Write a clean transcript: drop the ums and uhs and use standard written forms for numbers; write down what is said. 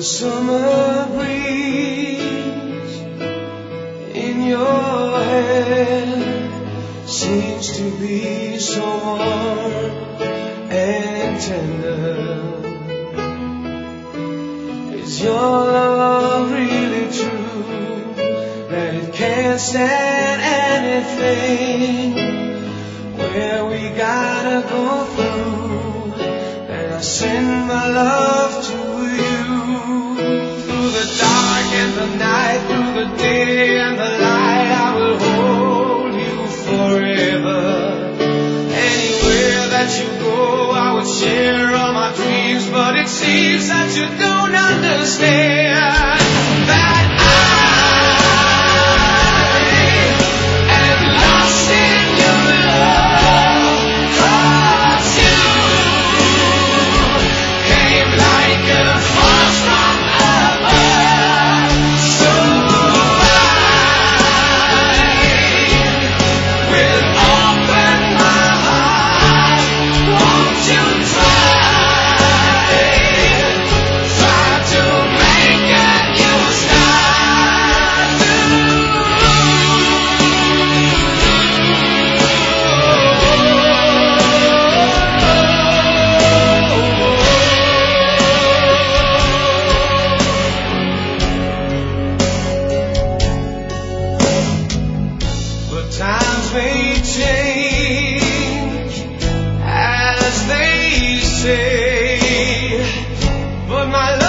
summer breeze in your hair seems to be so warm and tender. Is your love really true that it can't stand anything? Where we gotta go through, and I send my love to the dark and the night, through the day and the light, I will hold you forever. Anywhere that you go, I would share all my dreams, but it seems that you don't understand that I am lost in your love, 'cause you came like a force from above. So I will open my heart. Won't you try to make a new start? But times may change, as they say, but my